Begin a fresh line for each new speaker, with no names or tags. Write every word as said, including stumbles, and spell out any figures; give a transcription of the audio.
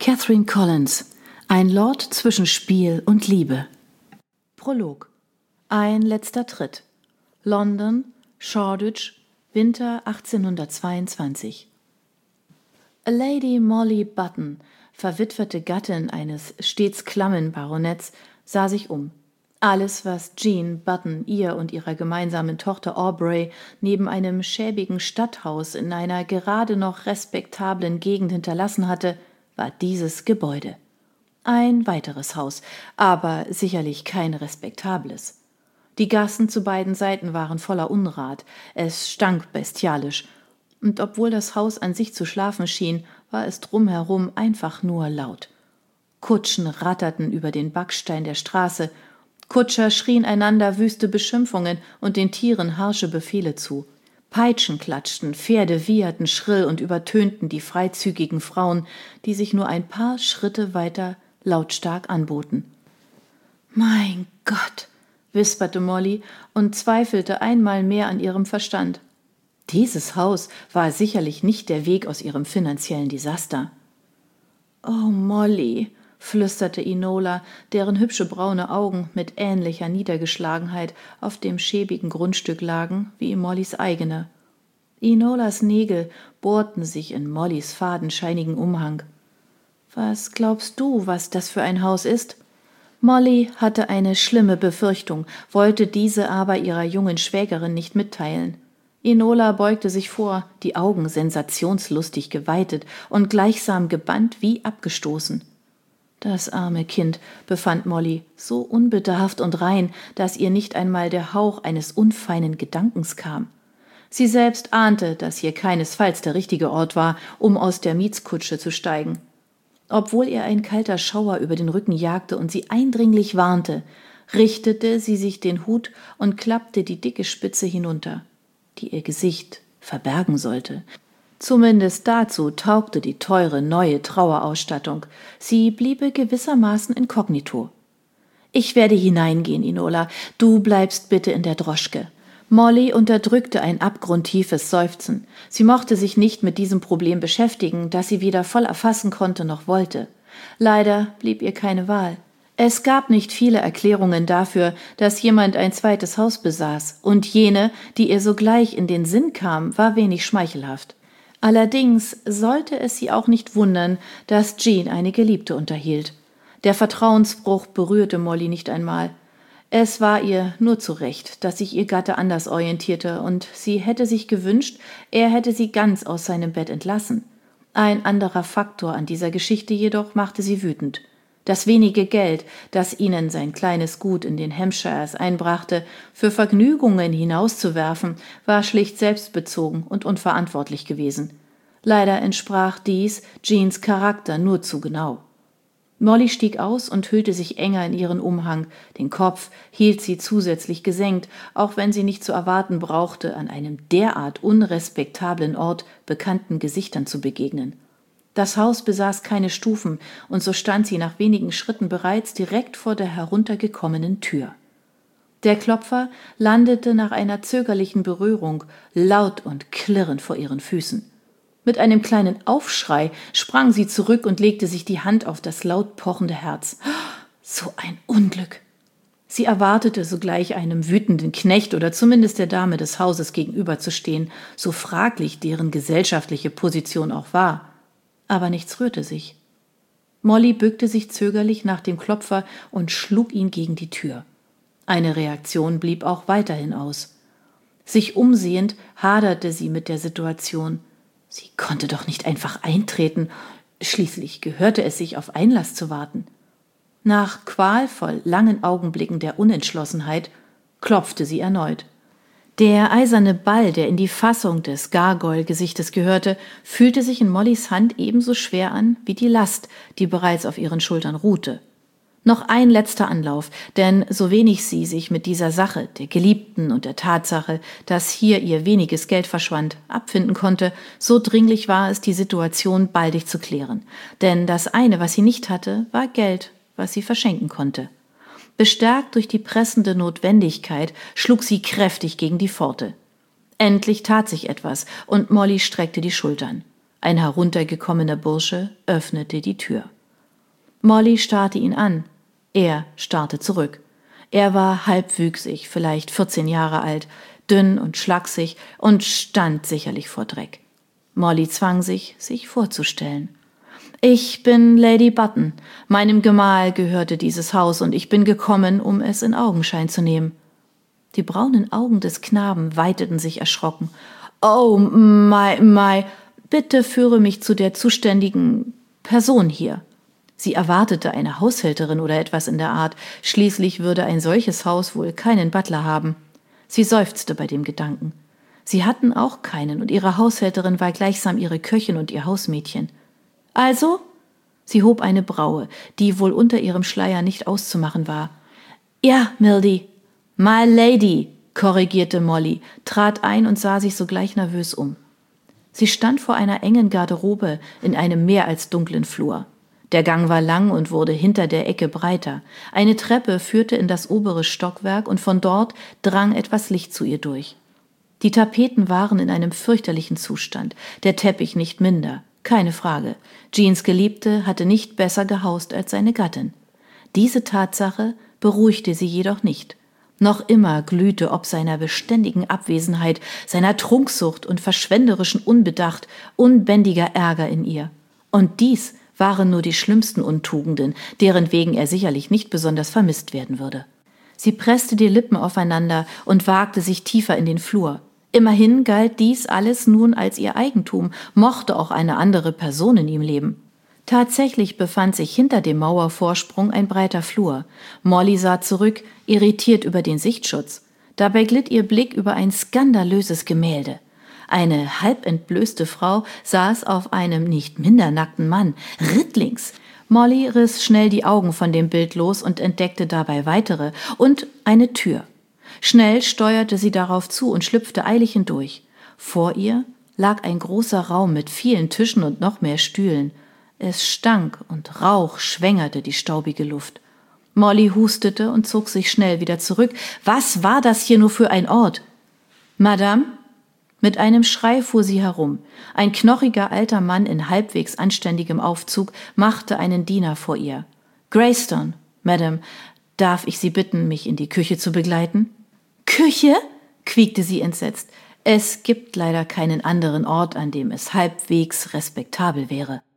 Catherine Collins. Ein Lord zwischen Spiel und Liebe. Prolog. Ein letzter Tritt. London, Shoreditch, Winter achtzehnhundertzweiundzwanzig. Lady Molly Button, verwitwete Gattin eines stets klammen Baronetts, sah sich um. Alles, was Jean Button ihr und ihrer gemeinsamen Tochter Aubrey neben einem schäbigen Stadthaus in einer gerade noch respektablen Gegend hinterlassen hatte, war dieses Gebäude. Ein weiteres Haus, aber sicherlich kein respektables. Die Gassen zu beiden Seiten waren voller Unrat, es stank bestialisch, und obwohl das Haus an sich zu schlafen schien, war es drumherum einfach nur laut. Kutschen ratterten über den Backstein der Straße, Kutscher schrien einander wüste Beschimpfungen und den Tieren harsche Befehle zu. Peitschen klatschten, Pferde wieherten schrill und übertönten die freizügigen Frauen, die sich nur ein paar Schritte weiter lautstark anboten. »Mein Gott«, wisperte Molly und zweifelte einmal mehr an ihrem Verstand. Dieses Haus war sicherlich nicht der Weg aus ihrem finanziellen Desaster. »Oh, Molly«, flüsterte Enola, deren hübsche braune Augen mit ähnlicher Niedergeschlagenheit auf dem schäbigen Grundstück lagen wie Mollys eigene. Enolas Nägel bohrten sich in Mollys fadenscheinigen Umhang. »Was glaubst du, was das für ein Haus ist?« Molly hatte eine schlimme Befürchtung, wollte diese aber ihrer jungen Schwägerin nicht mitteilen. Enola beugte sich vor, die Augen sensationslustig geweitet und gleichsam gebannt wie abgestoßen. Das arme Kind, befand Molly, so unbedarft und rein, dass ihr nicht einmal der Hauch eines unfeinen Gedankens kam. Sie selbst ahnte, dass hier keinesfalls der richtige Ort war, um aus der Mietskutsche zu steigen. Obwohl ihr ein kalter Schauer über den Rücken jagte und sie eindringlich warnte, richtete sie sich den Hut und klappte die dicke Spitze hinunter, die ihr Gesicht verbergen sollte. Zumindest dazu taugte die teure neue Trauerausstattung. Sie bliebe gewissermaßen inkognito. »Ich werde hineingehen, Enola. Du bleibst bitte in der Droschke.« Molly unterdrückte ein abgrundtiefes Seufzen. Sie mochte sich nicht mit diesem Problem beschäftigen, das sie weder voll erfassen konnte noch wollte. Leider blieb ihr keine Wahl. Es gab nicht viele Erklärungen dafür, dass jemand ein zweites Haus besaß, und jene, die ihr sogleich in den Sinn kam, war wenig schmeichelhaft. Allerdings sollte es sie auch nicht wundern, dass Jean eine Geliebte unterhielt. Der Vertrauensbruch berührte Molly nicht einmal. Es war ihr nur zu Recht, dass sich ihr Gatte anders orientierte, und sie hätte sich gewünscht, er hätte sie ganz aus seinem Bett entlassen. Ein anderer Faktor an dieser Geschichte jedoch machte sie wütend. Das wenige Geld, das ihnen sein kleines Gut in den Hampshires einbrachte, für Vergnügungen hinauszuwerfen, war schlicht selbstbezogen und unverantwortlich gewesen. Leider entsprach dies Jeans Charakter nur zu genau. Molly stieg aus und hüllte sich enger in ihren Umhang. Den Kopf hielt sie zusätzlich gesenkt, auch wenn sie nicht zu erwarten brauchte, an einem derart unrespektablen Ort bekannten Gesichtern zu begegnen. Das Haus besaß keine Stufen, und so stand sie nach wenigen Schritten bereits direkt vor der heruntergekommenen Tür. Der Klopfer landete nach einer zögerlichen Berührung laut und klirrend vor ihren Füßen. Mit einem kleinen Aufschrei sprang sie zurück und legte sich die Hand auf das laut pochende Herz. So ein Unglück! Sie erwartete sogleich einem wütenden Knecht oder zumindest der Dame des Hauses gegenüberzustehen, so fraglich deren gesellschaftliche Position auch war. Aber nichts rührte sich. Molly bückte sich zögerlich nach dem Klopfer und schlug ihn gegen die Tür. Eine Reaktion blieb auch weiterhin aus. Sich umsehend haderte sie mit der Situation. Sie konnte doch nicht einfach eintreten, schließlich gehörte es sich, auf Einlass zu warten. Nach qualvoll langen Augenblicken der Unentschlossenheit klopfte sie erneut. Der eiserne Ball, der in die Fassung des Gargoyle-Gesichtes gehörte, fühlte sich in Mollys Hand ebenso schwer an wie die Last, die bereits auf ihren Schultern ruhte. Noch ein letzter Anlauf, denn so wenig sie sich mit dieser Sache, der Geliebten und der Tatsache, dass hier ihr weniges Geld verschwand, abfinden konnte, so dringlich war es, die Situation baldig zu klären. Denn das eine, was sie nicht hatte, war Geld, was sie verschenken konnte. Bestärkt durch die pressende Notwendigkeit schlug sie kräftig gegen die Pforte. Endlich tat sich etwas, und Molly streckte die Schultern. Ein heruntergekommener Bursche öffnete die Tür. Molly starrte ihn an. Er starrte zurück. Er war halbwüchsig, vielleicht vierzehn Jahre alt, dünn und schlaksig und stand sicherlich vor Dreck. Molly zwang sich, sich vorzustellen. »Ich bin Lady Button. Meinem Gemahl gehörte dieses Haus und ich bin gekommen, um es in Augenschein zu nehmen.« Die braunen Augen des Knaben weiteten sich erschrocken. »Oh, my, my, bitte führe mich zu der zuständigen Person hier.« Sie erwartete eine Haushälterin oder etwas in der Art. Schließlich würde ein solches Haus wohl keinen Butler haben. Sie seufzte bei dem Gedanken. Sie hatten auch keinen und ihre Haushälterin war gleichsam ihre Köchin und ihr Hausmädchen. »Also?« Sie hob eine Braue, die wohl unter ihrem Schleier nicht auszumachen war. »Ja, Mildy.« »My Lady«, korrigierte Molly, trat ein und sah sich sogleich nervös um. Sie stand vor einer engen Garderobe in einem mehr als dunklen Flur. Der Gang war lang und wurde hinter der Ecke breiter. Eine Treppe führte in das obere Stockwerk und von dort drang etwas Licht zu ihr durch. Die Tapeten waren in einem fürchterlichen Zustand, der Teppich nicht minder. Keine Frage. Jeans Geliebte hatte nicht besser gehaust als seine Gattin. Diese Tatsache beruhigte sie jedoch nicht. Noch immer glühte ob seiner beständigen Abwesenheit, seiner Trunksucht und verschwenderischen Unbedacht unbändiger Ärger in ihr. Und dies waren nur die schlimmsten Untugenden, deren wegen er sicherlich nicht besonders vermisst werden würde. Sie presste die Lippen aufeinander und wagte sich tiefer in den Flur. Immerhin galt dies alles nun als ihr Eigentum, mochte auch eine andere Person in ihm leben. Tatsächlich befand sich hinter dem Mauervorsprung ein breiter Flur. Molly sah zurück, irritiert über den Sichtschutz. Dabei glitt ihr Blick über ein skandalöses Gemälde. Eine halb entblößte Frau saß auf einem nicht minder nackten Mann, rittlings. Molly riss schnell die Augen von dem Bild los und entdeckte dabei weitere und eine Tür. Schnell steuerte sie darauf zu und schlüpfte eilig hindurch. Vor ihr lag ein großer Raum mit vielen Tischen und noch mehr Stühlen. Es stank und Rauch schwängerte die staubige Luft. Molly hustete und zog sich schnell wieder zurück. Was war das hier nur für ein Ort? »Madame?« Mit einem Schrei fuhr sie herum. Ein knochiger alter Mann in halbwegs anständigem Aufzug machte einen Diener vor ihr. »Greystone, Madame, darf ich Sie bitten, mich in die Küche zu begleiten?« »Küche?« quiekte sie entsetzt. Es gibt leider keinen anderen Ort, an dem es halbwegs respektabel wäre.